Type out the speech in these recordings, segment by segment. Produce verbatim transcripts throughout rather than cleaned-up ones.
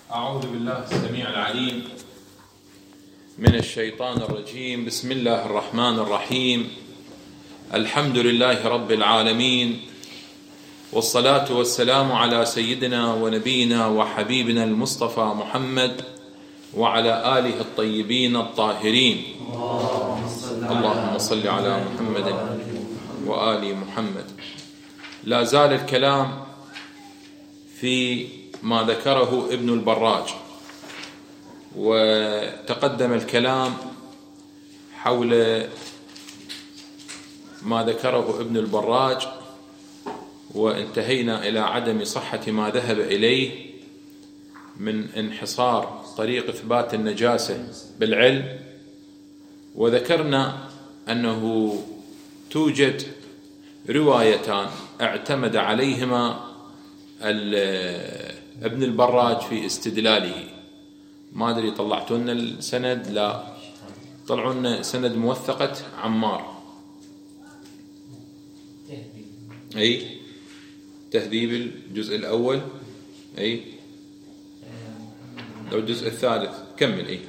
أعوذ بالله السميع العليم من الشيطان الرجيم. بسم الله الرحمن الرحيم. الحمد لله رب العالمين، والصلاة والسلام على سيدنا ونبينا وحبيبنا المصطفى محمد وعلى آله الطيبين الطاهرين. اللهم صل على محمد وآل محمد. لا زال الكلام في ما ذكره ابن البراج، وتقدم الكلام حول ما ذكره ابن البراج، وانتهينا إلى عدم صحة ما ذهب إليه من انحصار طريق إثبات النجاسة بالعلم، وذكرنا أنه توجد روايتان اعتمد عليهما ابن البراج في استدلاله. ما أدري طلعتوا لنا السند؟ لا، طلعوا لنا سند موثقة عمار، أي تهذيب الجزء الأول، أي لو الجزء الثالث كمل. أي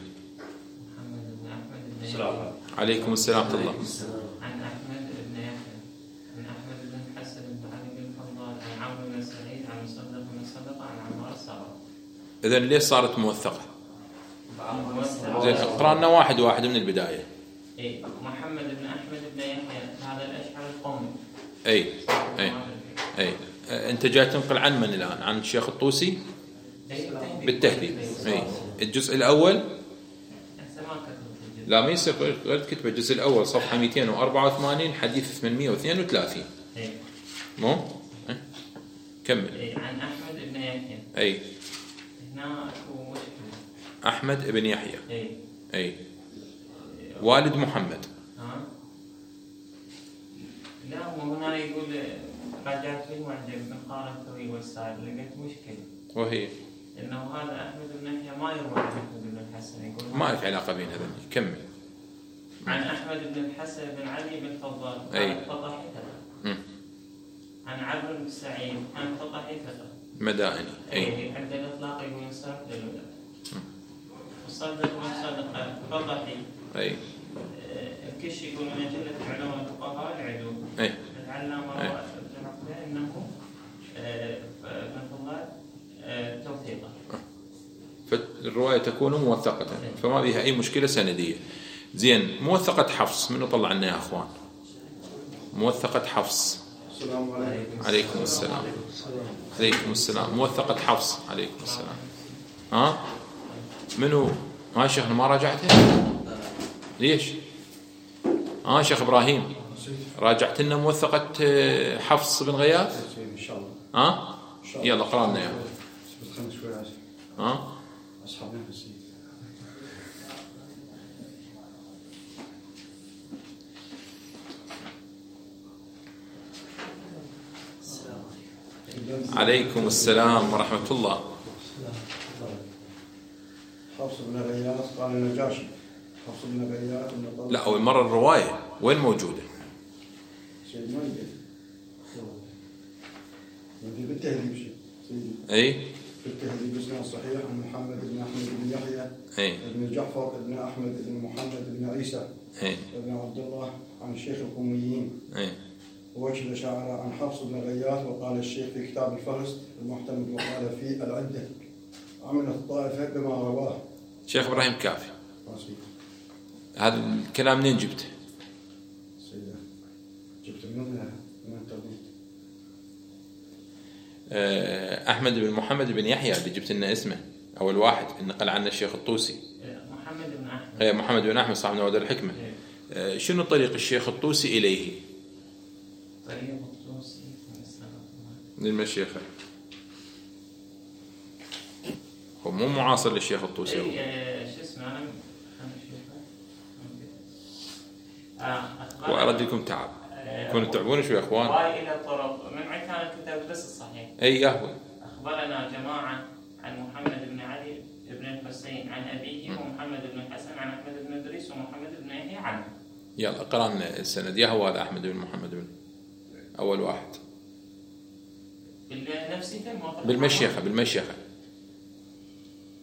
عليكم السلام ورحمة الله. عن أحمد بن يحيى عن أحمد بن حسن بن علي بن فضال عن عمرو بن سعيد عن مصدق بن صدق عن عمار الصغر. إذن ليش صارت موثقة؟ زين، اقرأنا واحد واحد من البداية. إيه، محمد بن أحمد بن يحيى هذا الأشعري القومي. أي أي أي أنت جاي تنقل عن من الآن؟ عن الشيخ الطوسي بالتهذيب. أي الجزء الأول لا، ما يصير غير تكتب الجزء الأول صفحة مئتين وأربعة وثمانين حديث ثمانمئة واثنين وثلاثين. إيه. مو إيه؟ كمل. إيه. عن أحمد بن يحيى. أي هنا أكو مشكلة. أحمد بن يحيى. إيه. أي والد محمد. ها؟ لا، وهنا يقول رجعت في المعجم من قارنته والسائل لقيت مشكلة، وهي إنه هذا أحمد بن يحيى ما يروى عن أحمد بن الحسن. يقول ما لك علاقة بين هذا. كمل. عن أحمد بن الحسن بن علي بن فضال أي عن فطحته عن عمرو بن سعيد عن فطحته مدائني. أي عند الإطلاق يقول ينصرف للولاء وصدق وصدق فطحي. أي الكش يقول من أجلة علماء الفقهاء العدو. أي العلامة رأى أنه ابن فضال توثيقه، فالرواية تكون موثقة فما بها أي مشكلة سندية. زين، موثقة حفص منو طلع لنا يا أخوان؟ موثقة حفص. السلام عليكم. عليكم السلام. عليكم السلام. موثقة حفص. عليكم السلام. ها منو؟ ها شيخنا ما راجعتها؟ ليش؟ ها شيخ إبراهيم راجعت لنا موثقة حفص بن غياث؟ إن شاء الله. ها يلا اقرأ لنا يا ها. أصحابنا في السيد. عليكم السلام ورحمة الله. حفص بن غياث قال النجاشي حفص بن غياث. لا، أول مرة الرواية وين موجودة؟ سيد ما يجي يجي بالتهذيب شيء سيدي. أي بالتهذيب اسمه الصحيح عن محمد بن أحمد بن يحيى أي ابن جعفر ابن أحمد بن محمد بن عيسى أي ابن عبد الله عن الشيخ القوميين. أي ووجه شعر عن حفص بن غياث. وقال الشيخ في كتاب الفهرست المعتمد وقال في العدة عملت الطائفة بما رواه شيخ إبراهيم كافي. راسي. هذا الكلام منين جبته؟ سيدة جبت منها من الانترنت. أحمد بن محمد بن يحيى اللي جبت لنا اسمه أول واحد نقل عنه الشيخ الطوسي. محمد بن أحمد. إيه محمد بن أحمد صاحب نوادر الحكمة. إيه. شنو طريق الشيخ الطوسي إليه؟ طريق الطوسي للمشيخة. هو مو معاصر للشيخ الطوسي. إيه شو اسمه أنا أنا وأردكم تعب. كنتوا تعبون شوي يا أخوان. واي إلى طرق من عكان كتاب بس الصحيح. أي قهوة. أخبرنا جماعة عن محمد بن علي بن الحسين عن أبيه ومحمد بن الحسن عن أحمد بن إدريس ومحمد بن يحيى عنه. يلا اقرأ لنا السند. يا هو هذا أحمد بن محمد بن أول واحد. بالمشيخة بالمشيخة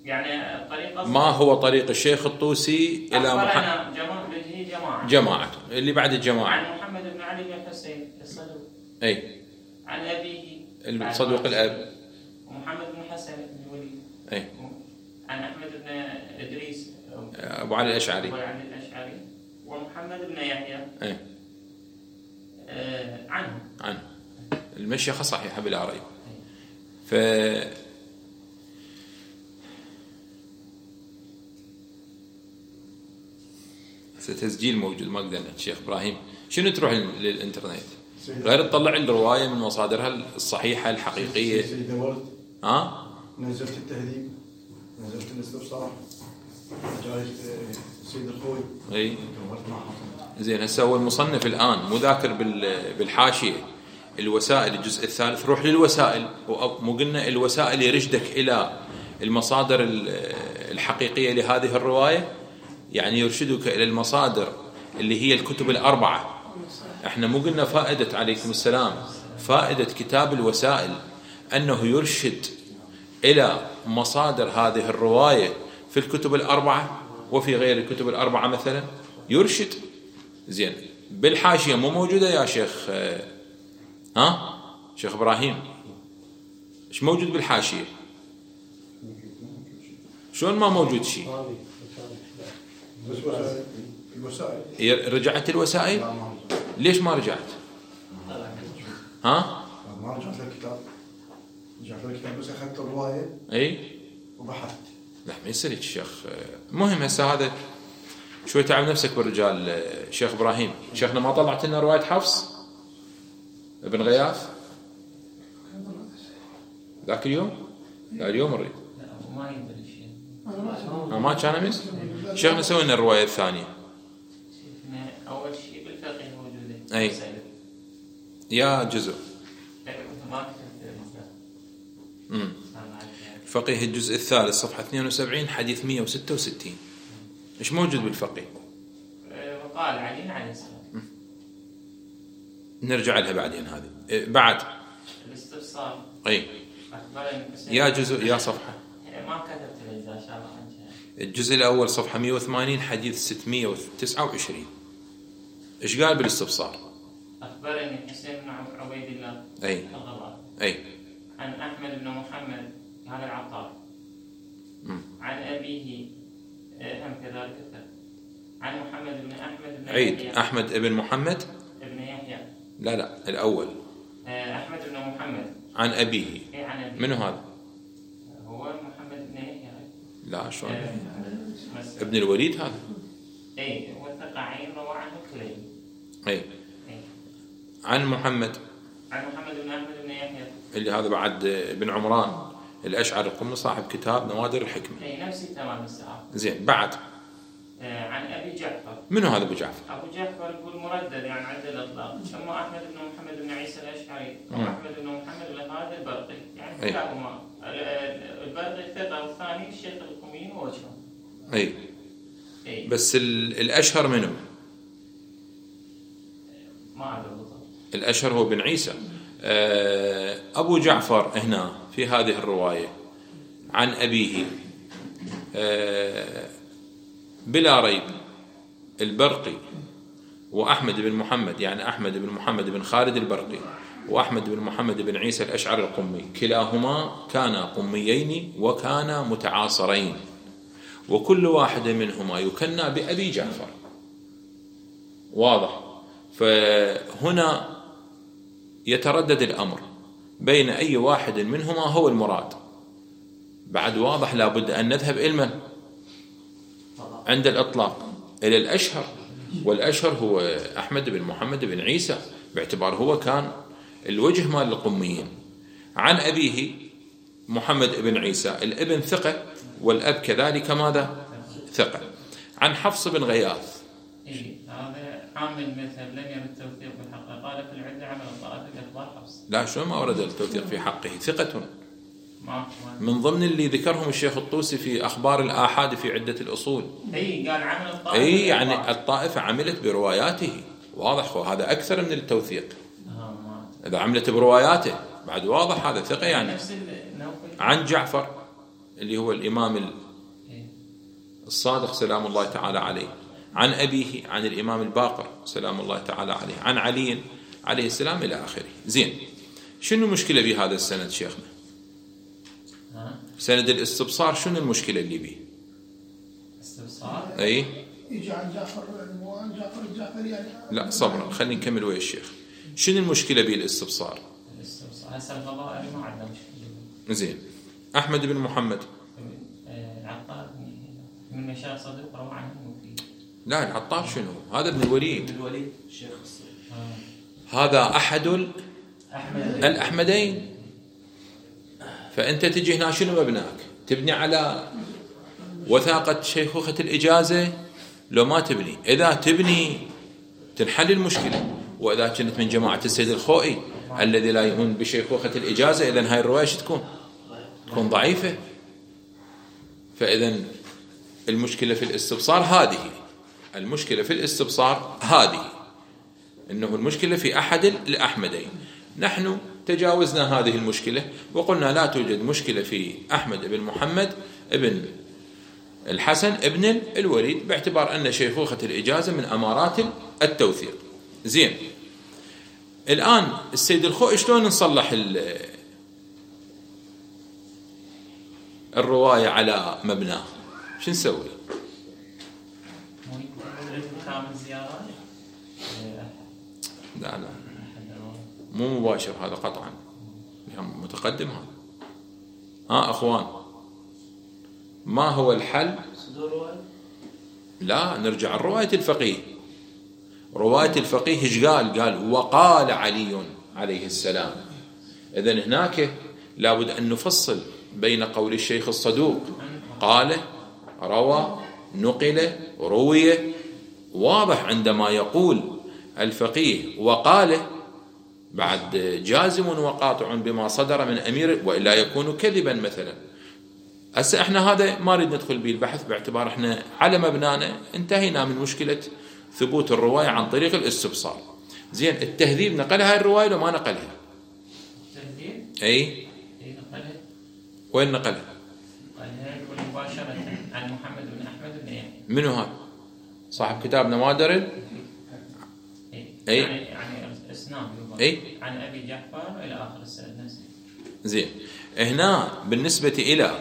يعني الطريقة ما هو طريق الشيخ الطوسي إلى محمد جماعة هي جماعة جماعته اللي بعد الجماعة عن محمد بن علي بن الحسين الصدوق أي عن أبيه صدوق الأب ومحمد بن حسن بن الوليد أي عن أحمد بن إدريس أبو علي الأشعري أبو علي الأشعري ومحمد بن يحيى أي آه عنه عنه المشيخة صحيحة بلا ريب. ف تسجيل موجود ما قدرنا. الشيخ إبراهيم شنو تروح للإنترنت غير تطلع الرواية من مصادرها الصحيحة الحقيقية؟ سيدي ولد ها نزلت التهذيب، نزلت الاستفسار، جاي سيد الخوي. اي زين. هسه هو المصنف الآن مو ذاكر بالحاشية الوسائل الجزء الثالث. روح للوسائل، مو قلنا الوسائل يرشدك إلى المصادر الحقيقية لهذه الرواية، يعني يرشدك إلى المصادر اللي هي الكتب الأربعة. احنا مو قلنا فائدة عليكم السلام فائدة كتاب الوسائل أنه يرشد إلى مصادر هذه الرواية في الكتب الأربعة وفي غير الكتب الأربعة مثلا يرشد. زين بالحاشية مو موجودة يا شيخ؟ ها شيخ إبراهيم ايش موجود بالحاشية؟ شلون ما موجود شيء؟ الوسائل رجعت الوسائل؟ ليش ما رجعت؟ ها ما رجعت للكتاب، رجعت للكتاب بس أخذت الرواية اي وبحثت. لا ما يصير الشيخ. مهم هسه هذا شوي تعب نفسك بالرجال. شيخ إبراهيم شيخنا ما طلعت لنا رواية حفص ابن غياث ذاك اليوم؟ لا اليوم نريد. ما يدري شيء. ما كان امس شيخنا سوي لنا الرواية الثانية. أول شيء بالفقه موجودة. أي يا جزء. امم فقه الجزء الثالث صفحة اثنين وسبعين حديث مئة وستة وستين. ايش موجود بالفقه؟ وقال علي عليه السلام. نرجع لها بعدين. هذه بعد الاستفسار. اي يا جزء يا صفحة. ما كتبت الأجزاء شاء الله. الجزء الأول صفحة مئة وثمانين حديث ستمئة وتسعة وعشرين. ايش قال بالاستفسار؟ أخبرني حسين بن عبيد الله أي الغضاء أي عن أحمد بن محمد هذا العطار م. عن أبيه هم كذلك عن محمد بن أحمد بن عيد يحيى. أحمد بن محمد ابن يحيى. لا لا الأول أحمد بن محمد عن أبيه. إيه عن أبيه. منو هذا؟ هو محمد بن يحيى. لا شلون ابن الوليد هذا؟ اي وثق عين روى عنه كليب. اي عن محمد عن محمد بن احمد بن يحيى اللي هذا بعد بن عمران الاشعري القم صاحب كتاب نوادر الحكمه. اي نفس تمام الساعه. زين بعد آه عن ابي جعفر. منو هذا ابو جعفر؟ ابو جعفر يقول مردد يعني عند الاطلاق. ثم احمد بن محمد بن عيسى الاشعري واحمد بن محمد بن هذا البرقي يعني كلاهما. البرقي ثقه والثاني الشيخ القمين ووجهه. اي إيه؟ بس الأشهر منه ما أعرف بالضبط. الأشهر هو بن عيسى. أبو جعفر هنا في هذه الرواية عن أبيه بلا ريب البرقي وأحمد بن محمد، يعني أحمد بن محمد بن خالد البرقي وأحمد بن محمد بن عيسى الأشعري القمي، كلاهما كانا قميين وكانا متعاصرين، وكل واحد منهما يكنى بأبي جعفر. واضح؟ فهنا يتردد الأمر بين أي واحد منهما هو المراد. بعد واضح لابد أن نذهب إلى من؟ عند الإطلاق إلى الأشهر، والأشهر هو أحمد بن محمد بن عيسى باعتبار هو كان الوجه مال القميين. عن أبيه محمد بن عيسى الابن ثقة والأب كذلك ماذا؟ ثقة. عن حفص بن غياث إيه هذا عامل مثل لم يرد التوثيق بالحق، قال في العدة عمل الطائفة كأخبار حفص. لا شو ما ورد التوثيق في حقه، ثقة ما من ضمن اللي ذكرهم الشيخ الطوسي في أخبار الآحاد في عدة الأصول. أي قال عمل الطائفة. أي يعني الطائفة عملت برواياته، واضح هذا أكثر من التوثيق. إذا عملت برواياته بعد واضح هذا ثقة يعني. عن جعفر اللي هو الإمام الصادق سلام الله تعالى عليه، عن أبيه عن الإمام الباقر سلام الله تعالى عليه، عن علي عليه السلام إلى آخره. زين، شنو المشكلة بهذا السند شيخنا؟ سند الاستبصار شنو المشكلة اللي به؟ استبصار أي يجي عن جعفر مو عن جعفر الجعفري يعني. لا صبرا، خلينا نكمل ويا الشيخ. شنو المشكلة بالاستبصار؟ الاستبصار هسه الفضائل ما عندنا مشكلة. زين، أحمد بن محمد العطار من مشايخ صدوق روى عنه المفيد. لا العطار شنو؟ هذا ابن الوليد. ابن الوليد الشيخ هذا أحد أحمد الأحمدين. فأنت تجي هنا شنو مبناك؟ تبني على وثاقة شيخوخة الإجازة لو ما تبني؟ إذا تبني تنحل المشكلة. وإذا كنت من جماعة السيد الخوئي الذي لا يؤمن بشيخوخة الإجازة، إذن هاي الرواية تكون تكون ضعيفة. فإذن المشكلة في الاستبصار هذه، المشكلة في الاستبصار هذه، إنه المشكلة في أحد الأحمدين. نحن تجاوزنا هذه المشكلة وقلنا لا توجد مشكلة في أحمد بن محمد ابن الحسن ابن الوليد، باعتبار أن شيخوخة الإجازة من أمارات التوثيق. زين، الآن السيد الخوئي شلون نصلح الرواية على مبناه؟ شو نسوي؟ لا لا مو مباشر هذا قطعا، متقدم هذا. ها أخوان، ما هو الحل؟ لا، نرجع رواية الفقيه. رواية الفقيه ايش قال؟ قال وقال علي عليه السلام. إذن هناك لابد أن نفصل بين قول الشيخ الصدوق قال، روى، نقل، روي. واضح عندما يقول الفقيه وقال بعد جازم وقاطع بما صدر من أمير، وإلا يكون كذبا مثلا. هسه احنا هذا ما نريد ندخل به البحث، باعتبار احنا على مبنانا انتهينا من مشكلة ثبوت الرواية عن طريق الاستبصار. زين، التهذيب نقلها هاي الرواية لو ما نقلها؟ التهذيب اي اي نقلها. وين نقلها؟ نقلها مباشرة عن محمد بن أحمد بن يحيى. منو هذا؟ صاحب كتاب نوادر ال... اي يعني يعني اسناد اي عن أبي جعفر إلى آخر السند نفسه. زين، هنا بالنسبة إلى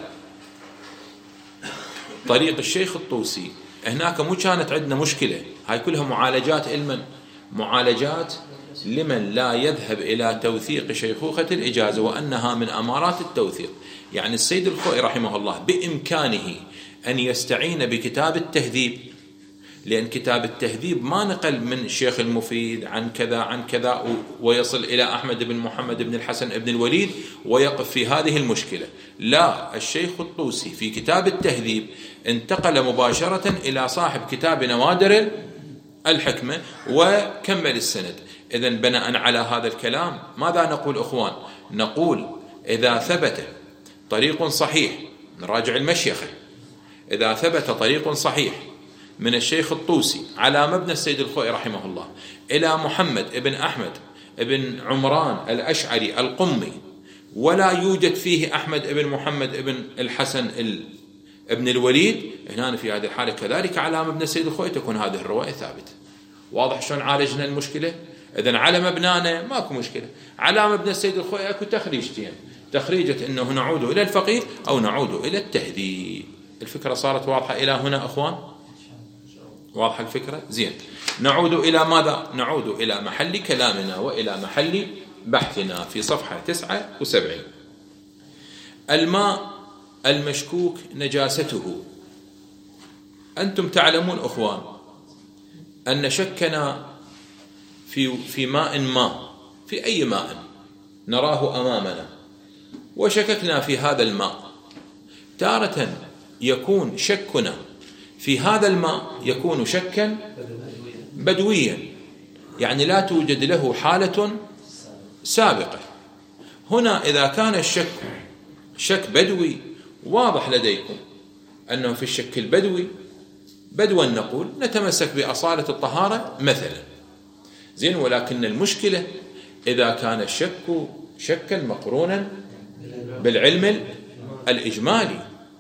طريق الشيخ الطوسي، هناك مو كانت عندنا مشكلة. هاي كلها معالجات علما، معالجات لمن لا يذهب إلى توثيق شيخوخة الإجازة وأنها من أمارات التوثيق. يعني السيد الخوئي رحمه الله بإمكانه أن يستعين بكتاب التهذيب، لأن كتاب التهذيب ما نقل من الشيخ المفيد عن كذا عن كذا ويصل إلى أحمد بن محمد بن الحسن بن الوليد ويقف في هذه المشكلة. لا، الشيخ الطوسي في كتاب التهذيب انتقل مباشرة إلى صاحب كتاب نوادر الحكمة وكمل السند. إذن بناء على هذا الكلام ماذا نقول أخوان؟ نقول إذا ثبت طريق صحيح، نراجع المشيخة، إذا ثبت طريق صحيح من الشيخ الطوسي على مبنى السيد الخوئي رحمه الله إلى محمد ابن أحمد ابن عمران الأشعري القمي، ولا يوجد فيه أحمد ابن محمد ابن الحسن ابن الوليد، هنا في هذه الحالة كذلك على مبنى السيد الخوئي تكون هذه الرواية ثابتة. واضح شلون عالجنا المشكلة؟ إذن على مبنانا ماكو مشكلة، على مبنى السيد الخوئي أكو تخريجتين، تخريجة أنه نعود إلى الفقيه أو نعود إلى التهذيب. الفكرة صارت واضحة إلى هنا أخوان؟ واضحة الفكرة؟ زين، نعود إلى ماذا؟ نعود إلى محل كلامنا وإلى محل بحثنا في صفحة تسعة وسبعين. الماء المشكوك نجاسته. أنتم تعلمون أخوان أن شكنا في في ماء ما، في أي ماء نراه أمامنا وشككنا في هذا الماء، تارة يكون شكنا في هذا الماء يكون شكا بدويا، يعني لا توجد له حالة سابقة. هنا إذا كان الشك شك بدوي واضح لديكم أنه في الشك البدوي بدوا نقول نتمسك بأصالة الطهارة مثلا. زين، ولكن المشكلة إذا كان الشك شكا مقرونا بالعلم الإجمالي،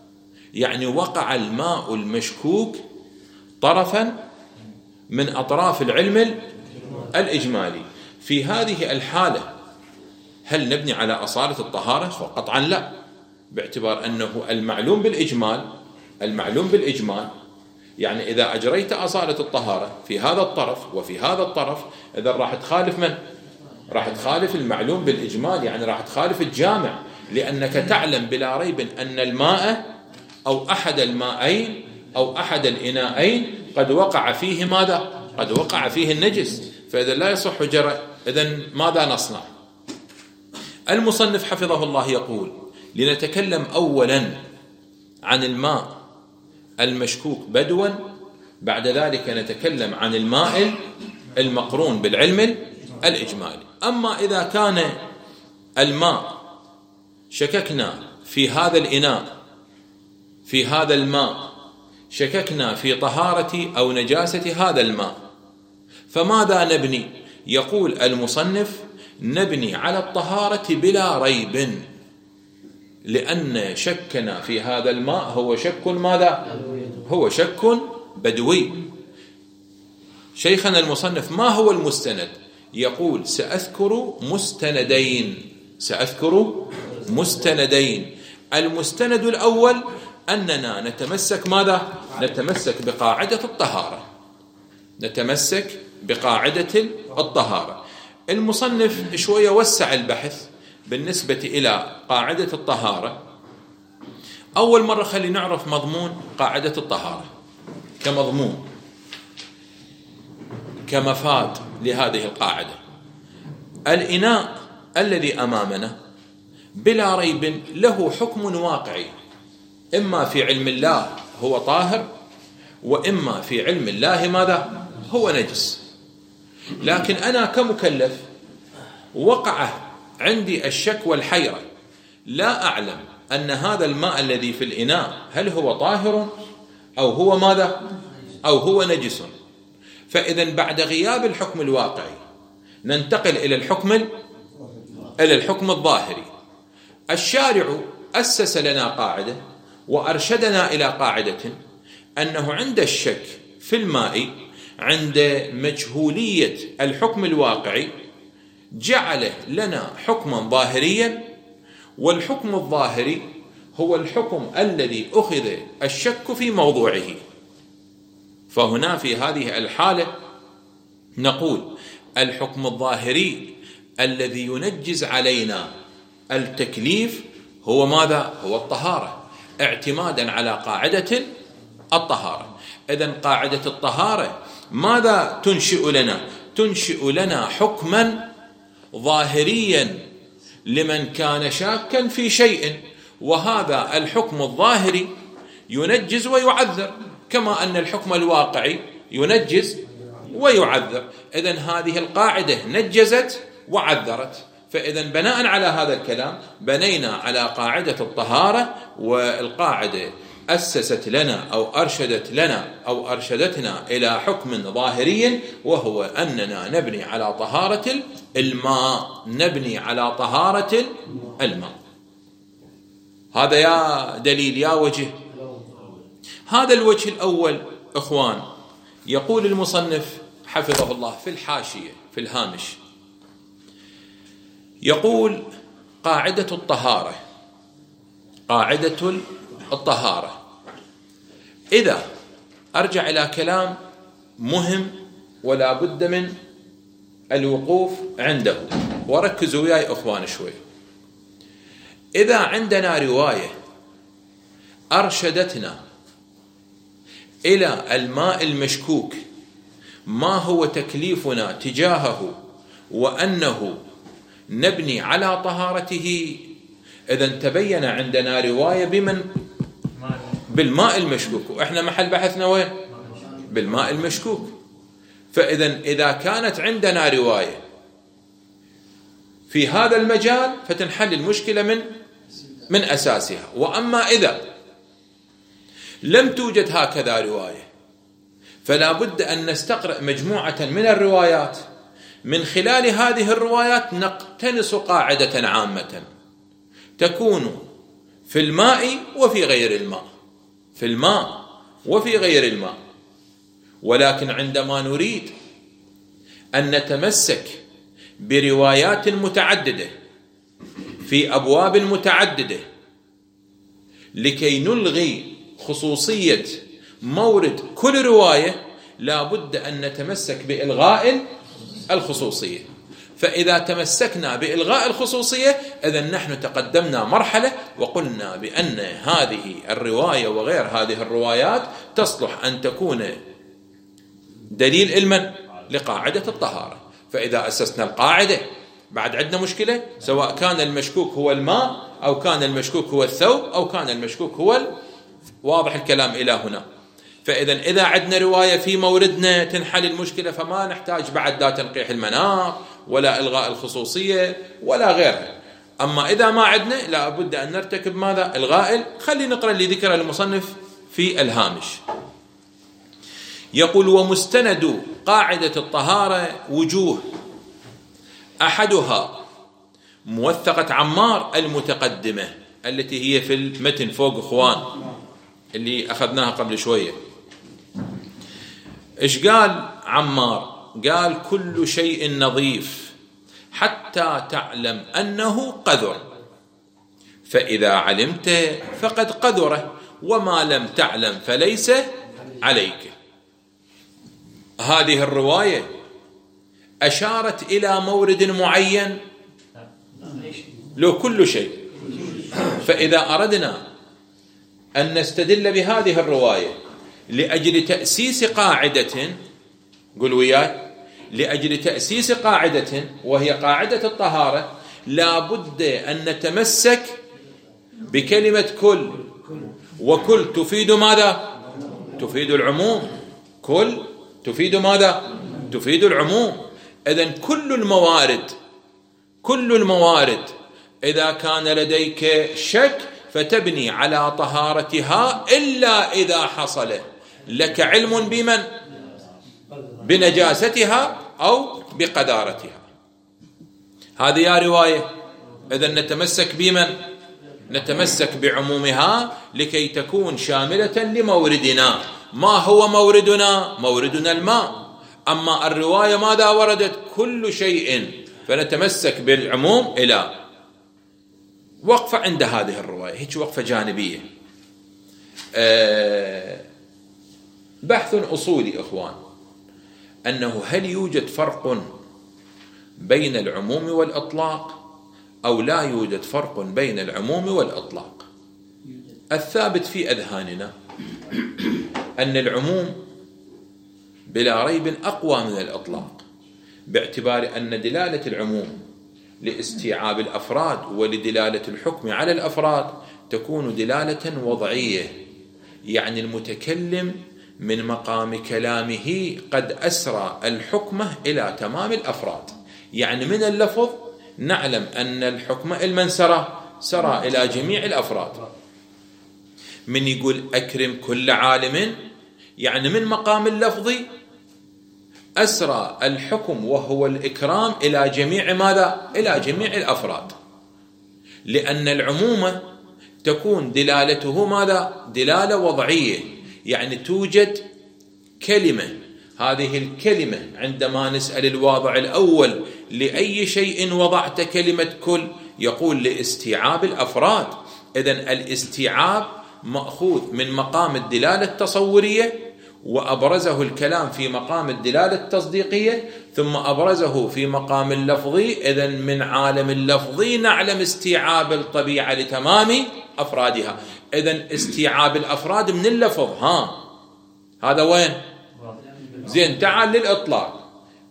يعني وقع الماء المشكوك طرفا من أطراف العلم الإجمالي. في هذه الحالة هل نبني على أصالة الطهارة؟ قطعا لا، باعتبار أنه المعلوم بالإجمال المعلوم بالإجمال يعني إذا أجريت أصالة الطهارة في هذا الطرف وفي هذا الطرف، إذا راح تخالف من؟ راح تخالف المعلوم بالإجمال، يعني راح تخالف الجامع، لأنك تعلم بلا ريب أن الماء أو أحد الماءين أو أحد الإناءين قد وقع فيه ماذا؟ قد وقع فيه النجس، فإذا لا يصح جرى، إذن ماذا نصنع؟ المصنف حفظه الله يقول: لنتكلم أولا عن الماء المشكوك بدوا، بعد ذلك نتكلم عن الماء المقرون بالعلم الإجمالي. أما إذا كان الماء شككنا في هذا الإناء في هذا الماء شككنا في طهارة أو نجاسة هذا الماء، فماذا نبني؟ يقول المصنف: نبني على الطهارة بلا ريب، لأن شكنا في هذا الماء هو شك ماذا؟ هو شك بدوي. شيخنا المصنف ما هو المستند؟ يقول: سأذكر مستندين سأذكر مستندين المستند الأول أننا نتمسك ماذا؟ نتمسك بقاعدة الطهارة نتمسك بقاعدة الطهارة. المصنف شوية وسع البحث بالنسبة إلى قاعدة الطهارة. أول مرة خلي نعرف مضمون قاعدة الطهارة كمضمون كمفاد لهذه القاعدة. الإناء الذي أمامنا بلا ريب له حكم واقعي، إما في علم الله هو طاهر، وإما في علم الله ماذا؟ هو نجس. لكن أنا كمكلف وقع عندي الشك والحيرة، لا أعلم أن هذا الماء الذي في الإناء هل هو طاهر أو هو ماذا؟ أو هو نجس. فإذا بعد غياب الحكم الواقعي ننتقل إلى الحكم إلى الحكم الظاهري. الشارع أسس لنا قاعدة وأرشدنا إلى قاعدة أنه عند الشك في الماء، عند مجهولية الحكم الواقعي، جعل لنا حكما ظاهريا، والحكم الظاهري هو الحكم الذي أخذ الشك في موضوعه. فهنا في هذه الحالة نقول الحكم الظاهري الذي ينجز علينا التكليف هو ماذا؟ هو الطهارة، اعتمادا على قاعدة الطهارة. إذن قاعدة الطهارة ماذا تنشئ لنا؟ تنشئ لنا حكما ظاهريا لمن كان شاكا في شيء، وهذا الحكم الظاهري ينجز ويعذر، كما أن الحكم الواقعي ينجز ويعذر. إذن هذه القاعدة نجزت وعذرت. فإذا بناء على هذا الكلام بنينا على قاعدة الطهارة، والقاعدة أسست لنا أو أرشدت لنا أو أرشدتنا إلى حكم ظاهري، وهو أننا نبني على طهارة الماء نبني على طهارة الماء. هذا يا دليل يا وجه. هذا الوجه الأول إخوان. يقول المصنف حفظه الله في الحاشية في الهامش، يقول: قاعدة الطهارة قاعدة الطهارة إذا أرجع إلى كلام مهم ولا بد من الوقوف عنده، وركزوا وياي إخوان شوي. إذا عندنا رواية أرشدتنا إلى الماء المشكوك ما هو تكليفنا تجاهه، وأنه نبني على طهارته، إذن تبين عندنا رواية بمن؟ بالماء المشكوك، وإحنا محل بحثنا وين؟ بالماء المشكوك. فإذن إذا كانت عندنا رواية في هذا المجال فتنحل المشكلة من من أساسها. وأما إذا لم توجد هكذا رواية فلا بد أن نستقرأ مجموعة من الروايات، من خلال هذه الروايات نقتنص قاعدة عامة تكون في الماء وفي غير الماء. في الماء وفي غير الماء. ولكن عندما نريد أن نتمسك بروايات متعددة في أبواب متعددة لكي نلغي خصوصية مورد كل رواية، لا بد أن نتمسك بإلغاء الخصوصية. فإذا تمسكنا بإلغاء الخصوصية إذن نحن تقدمنا مرحلة وقلنا بأن هذه الرواية وغير هذه الروايات تصلح أن تكون دليل علما لقاعدة الطهارة. فإذا أسسنا القاعدة بعد عندنا مشكلة، سواء كان المشكوك هو الماء أو كان المشكوك هو الثوب أو كان المشكوك هو ال... واضح الكلام إلى هنا. فإذا إذا عندنا رواية في موردنا تنحل المشكلة، فما نحتاج بعد لا تنقيح المناط ولا إلغاء الخصوصية ولا غيرها. أما إذا ما عندنا لا بد أن نرتكب ماذا؟ إلغاء. خلي نقرأ اللي ذكر المصنف في الهامش. يقول: ومستند قاعدة الطهارة وجوه، أحدها موثقة عمار المتقدمة التي هي في المتن فوق إخوان اللي أخذناها قبل شوية. إيش قال عمار؟ قال: كل شيء نظيف حتى تعلم أنه قذر، فإذا علمت فقد قذره، وما لم تعلم فليس عليك. هذه الرواية أشارت إلى مورد معين؟ لو كل شيء. فإذا أردنا أن نستدل بهذه الرواية لأجل تأسيس قاعدة، قل وياي، لأجل تأسيس قاعدة وهي قاعدة الطهارة، لا بد أن نتمسك بكلمة كل. وكل تفيد ماذا؟ تفيد العموم. كل تفيد ماذا؟ تفيد العموم. إذن كل الموارد كل الموارد إذا كان لديك شك فتبني على طهارتها إلا إذا حصل لك علم بمن؟ بنجاستها أو بقدارتها. هذه يا رواية. إذن نتمسك بمن؟ نتمسك بعمومها لكي تكون شاملة لموردنا. ما هو موردنا؟ موردنا الماء. أما الرواية ماذا وردت؟ كل شيء، فنتمسك بالعموم. إلى وقفة عند هذه الرواية، هيك وقفة جانبية. أه بحث أصولي إخوان، أنه هل يوجد فرق بين العموم والإطلاق أو لا يوجد فرق بين العموم والإطلاق؟ الثابت في أذهاننا أن العموم بلا ريب أقوى من الإطلاق، باعتبار أن دلالة العموم لاستيعاب الأفراد ولدلالة الحكم على الأفراد تكون دلالة وضعية، يعني المتكلم من مقام كلامه قد أسرى الحكم إلى تمام الأفراد. يعني من اللفظ نعلم أن الحكم المن سرى سرى إلى جميع الأفراد. من يقول أكرم كل عالم، يعني من مقام اللفظ أسرى الحكم وهو الإكرام إلى جميع ماذا؟ إلى جميع الأفراد، لأن العموم تكون دلالته ماذا؟ دلالة وضعية، يعني توجد كلمة، هذه الكلمة عندما نسأل الواضع الأول لأي شيء وضعت كلمة كل، يقول لاستيعاب الأفراد. إذن الاستيعاب مأخوذ من مقام الدلالة التصورية، وأبرزه الكلام في مقام الدلالة التصديقية، ثم أبرزه في مقام اللفظي. إذن من عالم اللفظي نعلم استيعاب الطبيعة لتمام أفرادها. إذن استيعاب الأفراد من اللفظ. ها هذا وين؟ زين، تعال للإطلاق.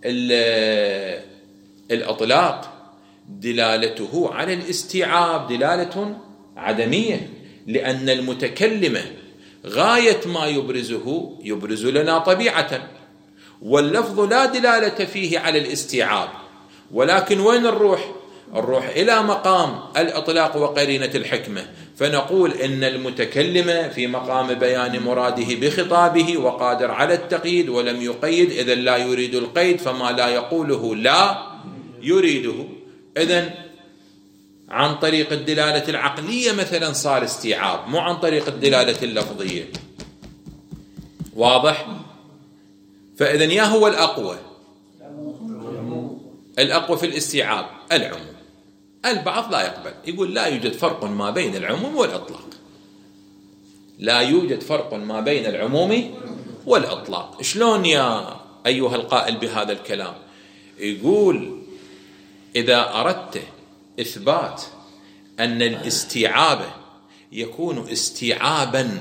الإطلاق دلالته على الاستيعاب دلالة عدمية، لأن المتكلم غاية ما يبرزه يبرز لنا طبيعة، واللفظ لا دلالة فيه على الاستيعاب. ولكن وين الروح؟ الروح إلى مقام الإطلاق وقرينة الحكمة، فنقول إن المتكلم في مقام بيان مراده بخطابه وقادر على التقييد ولم يقيد، إذن لا يريد القيد، فما لا يقوله لا يريده. إذن عن طريق الدلالة العقلية مثلا صار استيعاب، مو عن طريق الدلالة اللفظية. واضح؟ فإذن يا هو الأقوى الأقوى في الاستيعاب العموم. البعض لا يقبل، يقول لا يوجد فرق ما بين العموم والإطلاق، لا يوجد فرق ما بين العموم والإطلاق. شلون يا أيها القائل بهذا الكلام؟ يقول إذا أردت إثبات أن الاستيعاب يكون استيعابا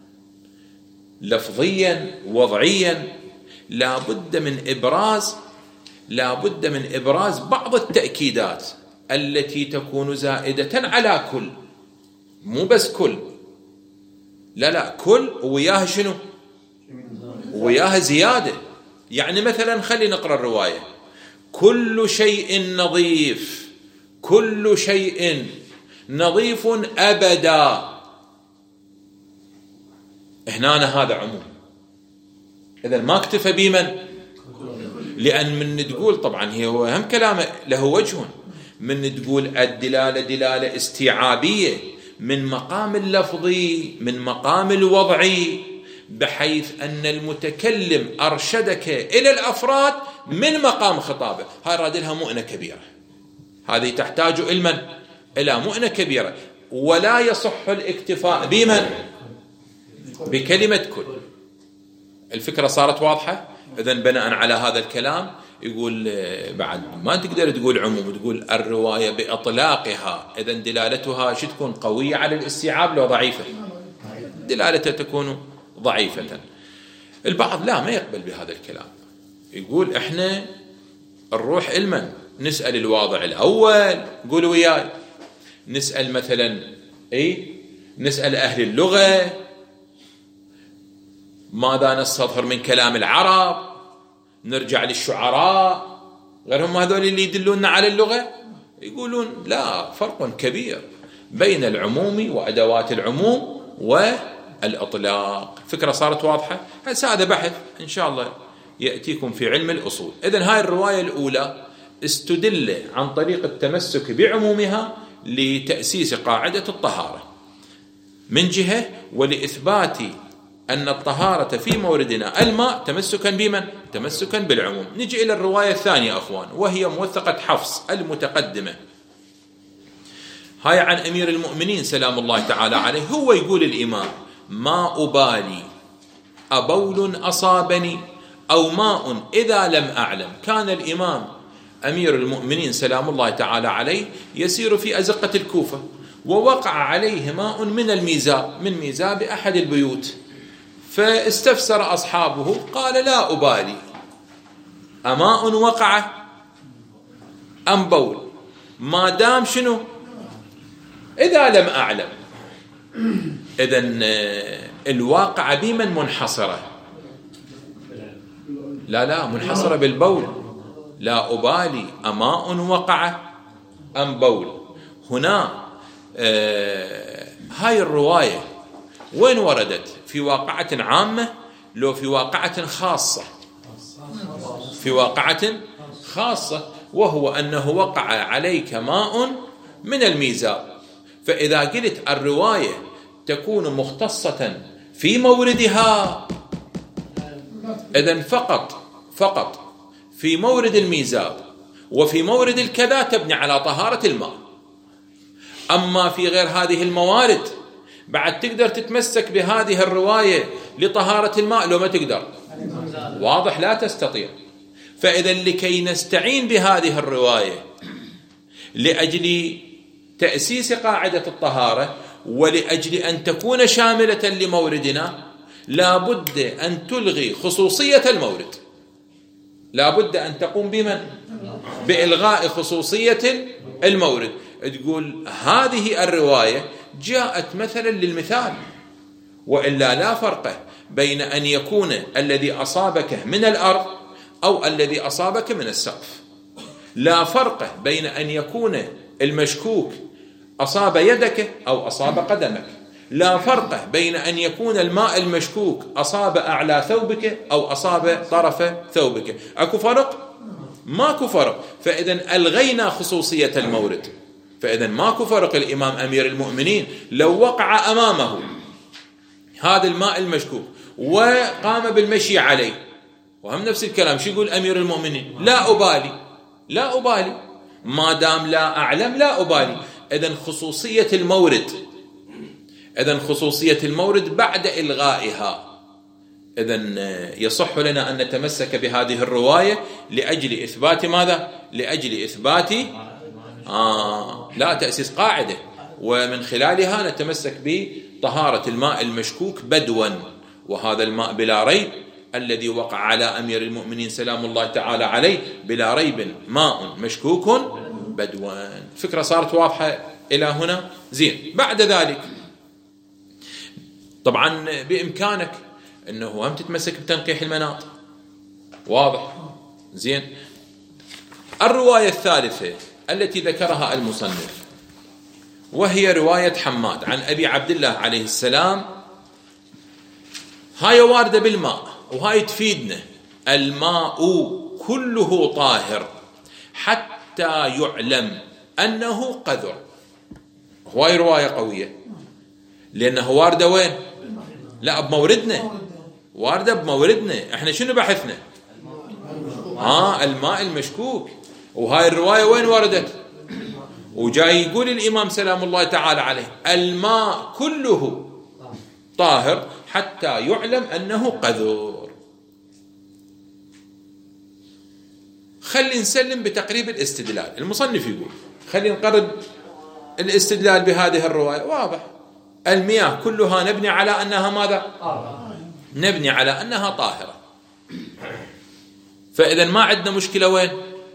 لفظيا وضعيا لا بد من إبراز لا بد من إبراز بعض التأكيدات التي تكون زائدة على كل، مو بس كل، لا لا كل وياها شنو؟ وياها زيادة. يعني مثلا خلي نقرأ الرواية: كل شيء نظيف، كل شيء نظيف أبدا. هنا هذا عموم، إذا ما اكتفى بمن؟ لأن من تقول طبعا هي هو هم كلامه له وجه، من تقول الدلالة دلالة استيعابية من مقام اللفظي من مقام الوضعي، بحيث أن المتكلم أرشدك إلى الأفراد من مقام خطابه. هاي راد لها مؤنة كبيرة، هذه تحتاج علما إلى مؤنة كبيرة. ولا يصح الاكتفاء بمن؟ بكلمة كل. الفكرة صارت واضحة؟ إذن بناء على هذا الكلام يقول بعد ما تقدر تقول عموم، تقول الرواية بإطلاقها إذن دلالتها شو تكون؟ قوية على الاستيعاب لو ضعيفة؟ دلالتها تكون ضعيفة. البعض لا ما يقبل بهذا الكلام، يقول إحنا نروح علما، نسأل الواضع الأول، قولوا وياي، نسأل مثلا إيه نسأل أهل اللغة ماذا نستظهر من كلام العرب، نرجع للشعراء غيرهم هذول اللي يدلوننا على اللغة. يقولون لا، فرق كبير بين العموم وأدوات العموم والإطلاق. فكرة صارت واضحة؟ هذا بحث إن شاء الله يأتيكم في علم الأصول. إذن هاي الرواية الأولى استدل عن طريق التمسك بعمومها لتأسيس قاعدة الطهارة من جهة، ولإثبات أن الطهارة في موردنا الماء تمسكا بمن؟ تمسكا بالعموم. نجي إلى الرواية الثانية أخوان، وهي موثقة حفص المتقدمة. هاي عن أمير المؤمنين سلام الله تعالى عليه. هو يقول الإمام: ما أبالي أبول أصابني أو ماء إذا لم أعلم. كان الإمام أمير المؤمنين سلام الله تعالى عليه يسير في أزقة الكوفة، ووقع عليه ماء من الميزاب، من ميزاب أحد البيوت، فاستفسر أصحابه، قال: لا أبالي أماء وقع أم بول، ما دام شنو؟ إذا لم أعلم. إذن الواقع بمن منحصرة؟ لا لا منحصرة بالبول. لا أبالي أماء وقع أم بول. هنا آه هاي الرواية وين وردت؟ في واقعة عامة لو في واقعة خاصة؟ في واقعة خاصة، وهو أنه وقع عليك ماء من الميزاب. فإذا قلت الرواية تكون مختصة في موردها، إذن فقط فقط في مورد الميزاب وفي مورد الكذا تبني على طهارة الماء. أما في غير هذه الموارد بعد تقدر تتمسك بهذه الرواية لطهارة الماء لو ما تقدر؟ واضح لا تستطيع. فإذا لكي نستعين بهذه الرواية لأجل تأسيس قاعدة الطهارة ولأجل أن تكون شاملة لموردنا، لا بد أن تلغي خصوصية المورد، لا بد أن تقوم بمن؟ بإلغاء خصوصية المورد. تقول هذه الرواية جاءت مثلا للمثال، وإلا لا فرق بين أن يكون الذي أصابك من الأرض أو الذي أصابك من السقف. لا فرق بين أن يكون المشكوك أصاب يدك أو أصاب قدمك. لا فرق بين أن يكون الماء المشكوك أصاب أعلى ثوبك أو أصاب طرف ثوبك. أكو فرق؟ ماكو فرق. فإذا ألغينا خصوصية المورد، فإذا ماكو فرق. الإمام أمير المؤمنين لو وقع أمامه هذا الماء المشكوك وقام بالمشي عليه، وهم نفس الكلام، شو يقول أمير المؤمنين؟ لا أبالي، لا أبالي ما دام لا أعلم لا أبالي. إذن خصوصية المورد، إذن خصوصية المورد بعد إلغائها. إذن يصح لنا أن نتمسك بهذه الرواية لأجل إثبات ماذا؟ لأجل إثبات آه لا تأسيس قاعدة، ومن خلالها نتمسك بطهارة الماء المشكوك بدوا، وهذا الماء بلا ريب الذي وقع على أمير المؤمنين سلام الله تعالى عليه بلا ريب ماء مشكوك بدوا. فكرة صارت واضحة إلى هنا؟ زين. بعد ذلك طبعا بإمكانك أنه هم تتمسك بتنقيح المناط، واضح؟ زين. الرواية الثالثة التي ذكرها المصنف وهي رواية حماد عن أبي عبد الله عليه السلام، هاي واردة بالماء، وهاي تفيدنا الماء كله طاهر حتى يعلم أنه قذر. هاي رواية قوية لأنه واردة وين؟ لا بموردنا، واردة بموردنا. احنا شنو بحثنا؟ آه الماء المشكوك. وهاي الرواية وين وردت؟ وجاي يقول الإمام سلام الله تعالى عليه الماء كله طاهر حتى يعلم أنه قذور. خلي نسلم بتقريب الاستدلال. المصنف يقول خلي نقرب الاستدلال بهذه الرواية. واضح المياه كلها نبني على أنها ماذا؟ نبني على أنها طاهرة. فإذا ما عندنا مشكلة وين؟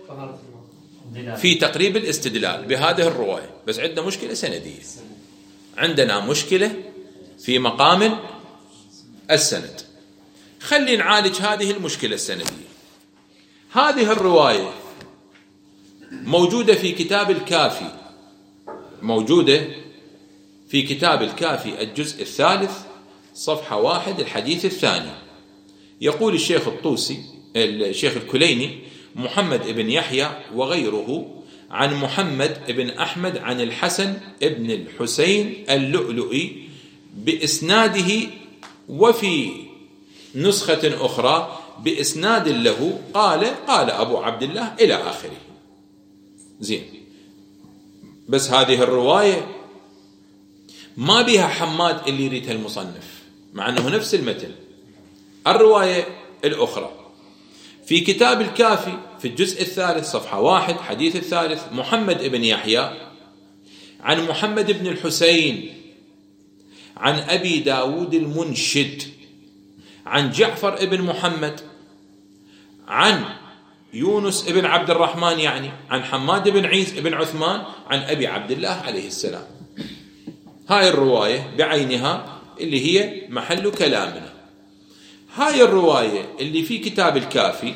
في تقريب الاستدلال بهذه الرواية، بس عندنا مشكلة سندية. عندنا مشكلة في مقام السند. خلي نعالج هذه المشكلة السندية. هذه الرواية موجودة في كتاب الكافي، موجودة في كتاب الكافي الجزء الثالث صفحة واحد الحديث الثاني. يقول الشيخ الطوسي الشيخ الكليني محمد بن يحيى وغيره عن محمد بن أحمد عن الحسن بن الحسين اللؤلؤي بإسناده، وفي نسخة أخرى بإسناد له قال قال أبو عبد الله إلى آخره. زين. بس هذه الرواية ما بها حماد اللي يريدها المصنف، مع أنه نفس المتن. الرواية الأخرى في كتاب الكافي في الجزء الثالث صفحة واحد حديث الثالث محمد بن يحيى عن محمد بن الحسين عن أبي داود المنشد عن جعفر بن محمد عن يونس بن عبد الرحمن يعني عن حماد بن عيسى بن عثمان عن أبي عبد الله عليه السلام. هاي الرواية بعينها اللي هي محل كلامنا. هاي الرواية اللي في كتاب الكافي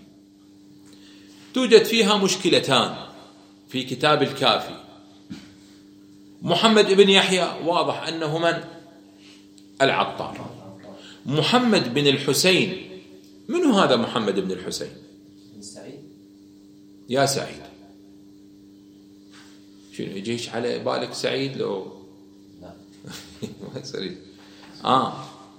توجد فيها مشكلتان في كتاب الكافي. محمد بن يحيى واضح أنه من؟ العطار. محمد بن الحسين من هذا محمد بن الحسين؟ سعيد. يا سعيد شنو يجيش على بالك سعيد لو لا ما سعيد آه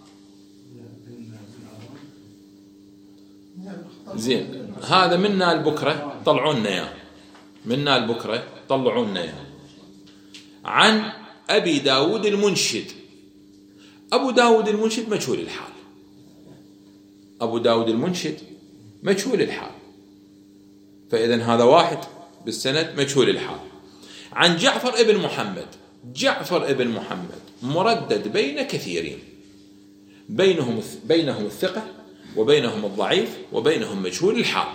زين. هذا منا البكرة طلعونا يا منا البكرة طلعونا يا عن أبي داود المنشد. أبو داود المنشد مجهول الحال. أبو داود المنشد مجهول الحال، فإذن هذا واحد بالسند مجهول الحال. عن جعفر ابن محمد. جعفر ابن محمد مردد بين كثيرين، بينهم بينهم الثقة وبينهم الضعيف وبينهم مجهول الحال،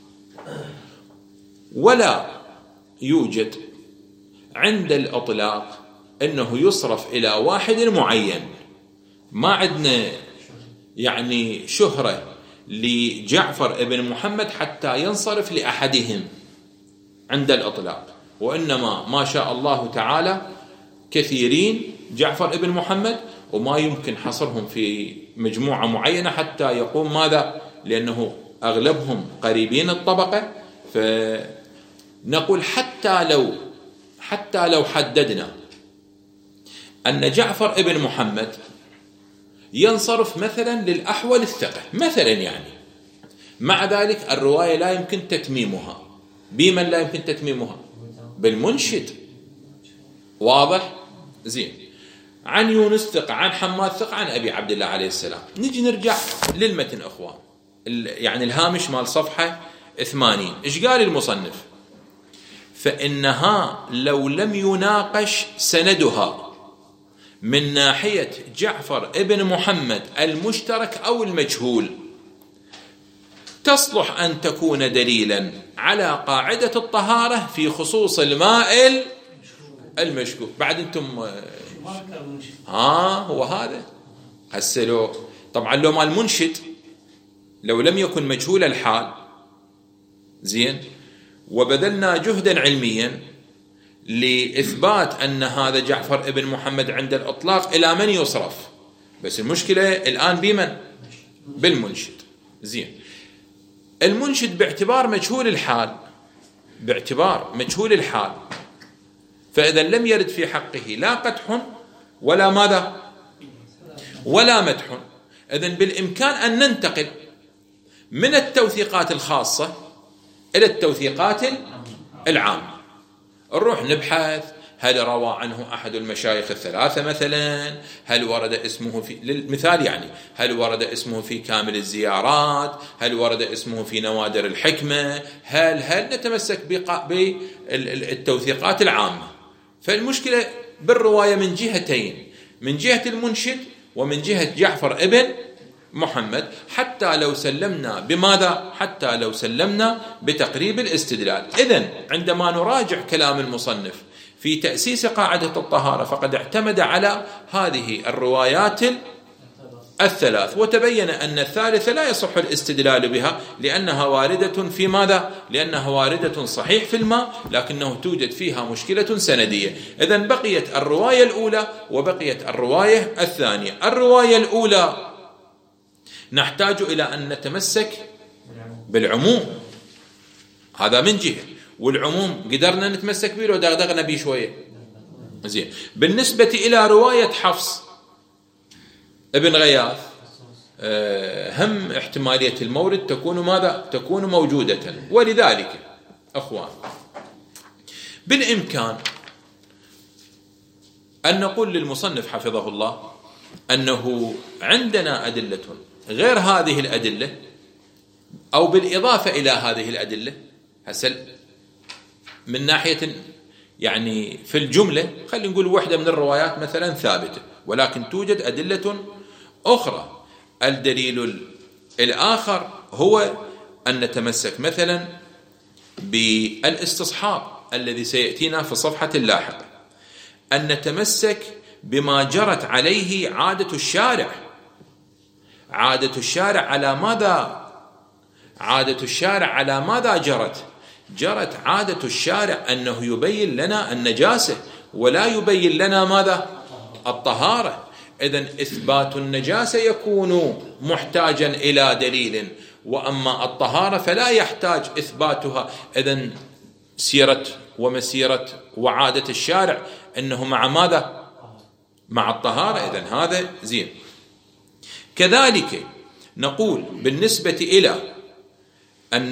ولا يوجد عند الإطلاق أنه يصرف إلى واحد معين. ما عندنا يعني شهرة لجعفر ابن محمد حتى ينصرف لأحدهم عند الإطلاق، وإنما ما شاء الله تعالى كثيرين جعفر ابن محمد، وما يمكن حصرهم في مجموعة معينة حتى يقوم ماذا؟ لأنه أغلبهم قريبين الطبقة. فنقول حتى لو حتى لو حددنا أن جعفر ابن محمد ينصرف مثلا للأحول الثقة مثلا يعني، مع ذلك الرواية لا يمكن تتميمها. بمن لا يمكن تتميمها؟ بالمنشد. واضح؟ زين. عن يونس ثقة، عن حماد ثقة، عن أبي عبد الله عليه السلام. نجي نرجع للمتن أخوان، يعني الهامش مال صفحة ثمانين. إيش قال المصنف؟ فإنها لو لم يناقش سندها من ناحية جعفر ابن محمد المشترك أو المجهول تصلح أن تكون دليلا على قاعدة الطهارة في خصوص الماء المشكوك. بعد أنتم ها هو هذا هسه لو طبعا لو ما المنشد لو لم يكن مجهول الحال زين وبذلنا جهدا علميا لإثبات أن هذا جعفر ابن محمد عند الإطلاق إلى من يصرف، بس المشكلة الآن بمن؟ بالمنشد. زين. المنشد باعتبار مجهول الحال باعتبار مجهول الحال فإذا لم يرد في حقه لا قدح ولا ماذا ولا مدح، إذن بالإمكان أن ننتقل من التوثيقات الخاصة إلى التوثيقات العامة. نروح نبحث هل روى عنه أحد المشايخ الثلاثة مثلا، هل ورد اسمه في للمثال يعني هل ورد اسمه في كامل الزيارات، هل ورد اسمه في نوادر الحكمة، هل هل نتمسك بالتوثيقات العامة. فالمشكلة بالرواية من جهتين، من جهة المنشد ومن جهة جعفر ابن محمد، حتى لو سلمنا بماذا؟ حتى لو سلمنا بتقريب الاستدلال. إذن عندما نراجع كلام المصنف في تأسيس قاعدة الطهارة فقد اعتمد على هذه الروايات الثلاث، وتبين أن الثالثة لا يصح الاستدلال بها لأنها واردة في ماذا؟ لأنها واردة صحيح في الماء لكنه توجد فيها مشكلة سندية. إذن بقيت الرواية الأولى وبقيت الرواية الثانية. الرواية الأولى نحتاج إلى أن نتمسك بالعموم، هذا من جهة، والعموم قدرنا نتمسك به ودغدغنا به شوية. زين. بالنسبة إلى رواية حفص ابن غياث هم احتمالية المورد تكون ماذا؟ تكون موجودة. ولذلك أخوان بالإمكان أن نقول للمصنف حفظه الله أنه عندنا أدلة غير هذه الأدلة أو بالإضافة إلى هذه الأدلة. هسل من ناحية يعني في الجملة خلينا نقول واحدة من الروايات مثلا ثابتة ولكن توجد أدلة أخرى. الدليل الآخر هو أن نتمسك مثلا بالاستصحاب الذي سيأتينا في الصفحة اللاحقة، أن نتمسك بما جرت عليه عادة الشارع. عادة الشارع على ماذا؟ عادة الشارع على ماذا جرت؟ جرت عادة الشارع أنه يبين لنا النجاسة ولا يبين لنا ماذا؟ الطهارة. إذن إثبات النجاسة يكون محتاجا إلى دليل، وأما الطهارة فلا يحتاج إثباتها. إذن سيرة ومسيرة وعادة الشارع أنه مع ماذا؟ مع الطهارة. إذن هذا زين. كذلك نقول بالنسبة إلى أن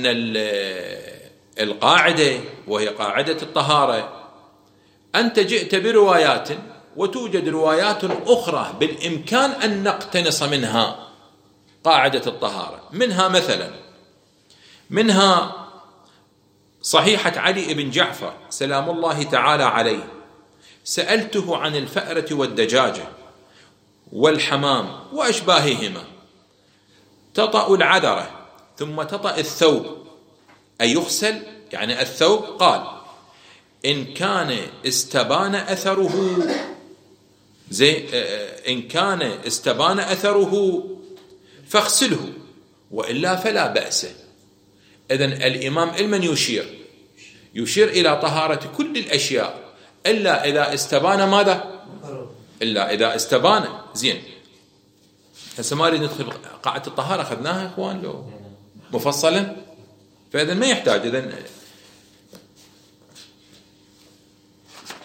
القاعدة وهي قاعدة الطهارة أنت جئت بروايات وتوجد روايات أخرى بالإمكان أن نقتنص منها قاعدة الطهارة. منها مثلا منها صحيحة علي بن جعفر سلام الله تعالى عليه: سألته عن الفأرة والدجاجة والحمام وأشباههما تطأ العذرة ثم تطأ الثوب أي يغسل يعني الثوب؟ قال: إن كان استبان أثره زي إن كان استبان أثره فاغسله وإلا فلا بأس. إذن الإمام المن يشير يشير إلى طهارة كل الأشياء إلا إذا استبان ماذا؟ إلا إذا استبان. زين. هسه ما نريد ندخل قاعدة الطهارة أخذناها إخوان لو مفصلا، فإذن ما يحتاج. إذن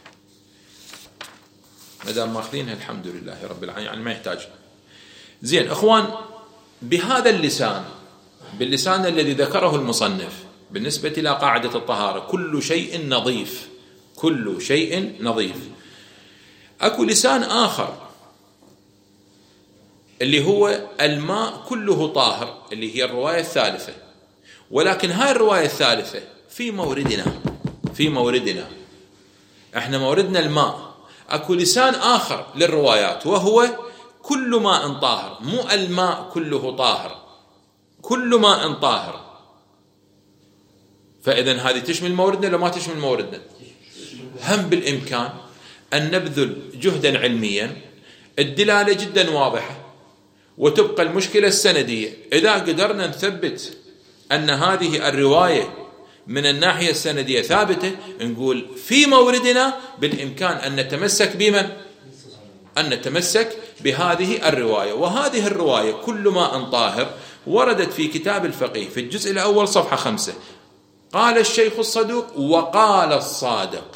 ما دام ماخذينها الحمد لله رب العالمين، يعني ما يحتاج. زين اخوان، بهذا اللسان، باللسان الذي ذكره المصنف بالنسبة إلى قاعدة الطهارة، كل شيء نظيف، كل شيء نظيف. أكو لسان آخر اللي هو الماء كله طاهر، اللي هي الرواية الثالثة. ولكن هاي الرواية الثالثة في موردنا، في موردنا احنا موردنا الماء. أكو لسان آخر للروايات وهو كل ماء طاهر، مو الماء كله طاهر، كل ماء طاهر. فإذن هذه تشمل موردنا لو ما تشمل موردنا؟ هم بالإمكان أن نبذل جهدا علميا، الدلالة جدا واضحة، وتبقى المشكلة السندية. إذا قدرنا نثبت أن هذه الرواية من الناحية السندية ثابتة، نقول في موردنا بالإمكان أن نتمسك بمن؟ أن نتمسك بهذه الرواية. وهذه الرواية كل ماء طاهر وردت في كتاب الفقيه في الجزء الأول صفحة خمسة. قال الشيخ الصدوق وقال الصادق،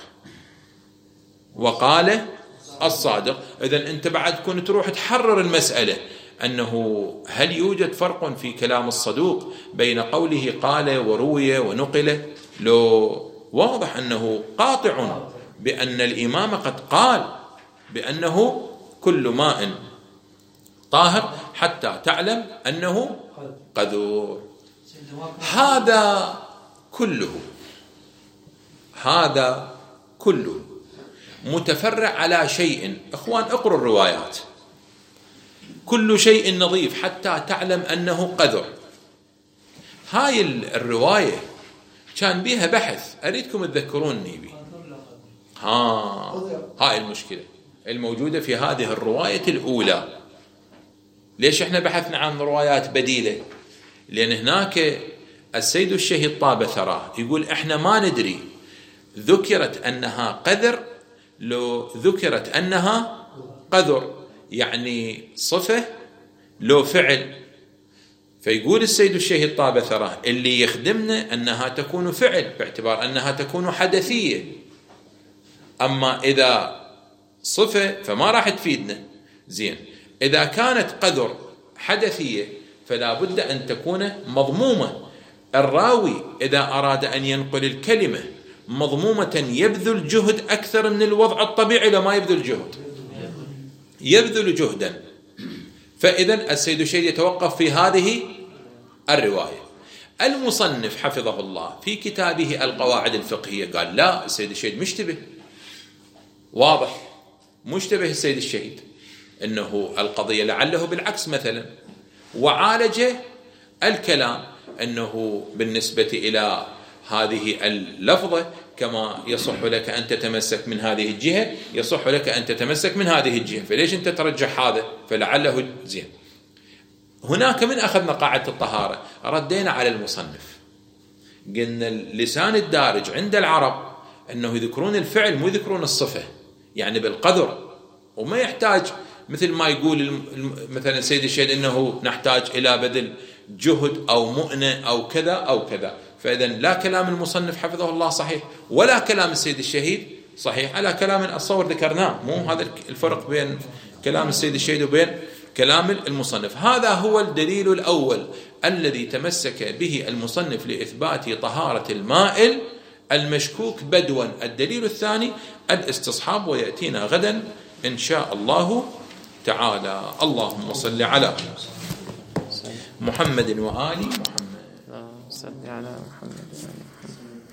وقال الصادق. إذن أنت بعد كنت تروح تحرر المسألة أنه هل يوجد فرق في كلام الصدوق بين قوله قال وروي ونقل؟ لو واضح أنه قاطع بأن الإمام قد قال بأنه كل ماء طاهر حتى تعلم أنه قذور. هذا كله، هذا كله متفرع على شيء. إخوان اقروا الروايات، كل شيء نظيف حتى تعلم أنه قذر. هاي الرواية كان بيها بحث، أريدكم تذكروني بي. ها هاي المشكلة الموجودة في هذه الرواية الأولى. ليش احنا بحثنا عن روايات بديلة؟ لأن هناك السيد الشهيد طاب ثراه يقول احنا ما ندري ذكرت أنها قذر لو ذكرت أنها قذر، يعني صفة لو فعل. فيقول السيد الشهيد طاب ثراه اللي يخدمنا أنها تكون فعل باعتبار أنها تكون حدثية، أما إذا صفة فما راح تفيدنا. زين، إذا كانت قذر حدثية فلا بد أن تكون مضمومة. الراوي إذا أراد أن ينقل الكلمة مضمومة يبذل جهد أكثر من الوضع الطبيعي، لما يبذل جهد يبذل جهدا. فإذن السيد الشهيد يتوقف في هذه الرواية. المصنف حفظه الله في كتابه القواعد الفقهية قال لا، السيد الشهيد مشتبه، واضح مشتبه السيد الشهيد، إنه القضية لعله بالعكس مثلا، وعالج الكلام أنه بالنسبة إلى هذه اللفظة كما يصح لك أن تتمسك من هذه الجهة يصح لك أن تتمسك من هذه الجهة، فليش أنت ترجح هذا؟ فلعله زين. هناك من أخذنا قاعدة الطهارة ردينا على المصنف، قلنا اللسان الدارج عند العرب أنه يذكرون الفعل مو يذكرون الصفة، يعني بالقدر، وما يحتاج مثل ما يقول مثلا سيد الشهيد أنه نحتاج إلى بذل جهد أو مؤنة أو كذا أو كذا. فإذا لا كلام المصنف حفظه الله صحيح ولا كلام السيد الشهيد صحيح، على كلام الصور ذكرناه، مو هذا الفرق بين كلام السيد الشهيد وبين كلام المصنف. هذا هو الدليل الأول الذي تمسك به المصنف لإثبات طهارة المائل المشكوك بدوا. الدليل الثاني الاستصحاب، ويأتينا غدا إن شاء الله تعالى. اللهم صل على محمد وآل محمد. صل على محمد.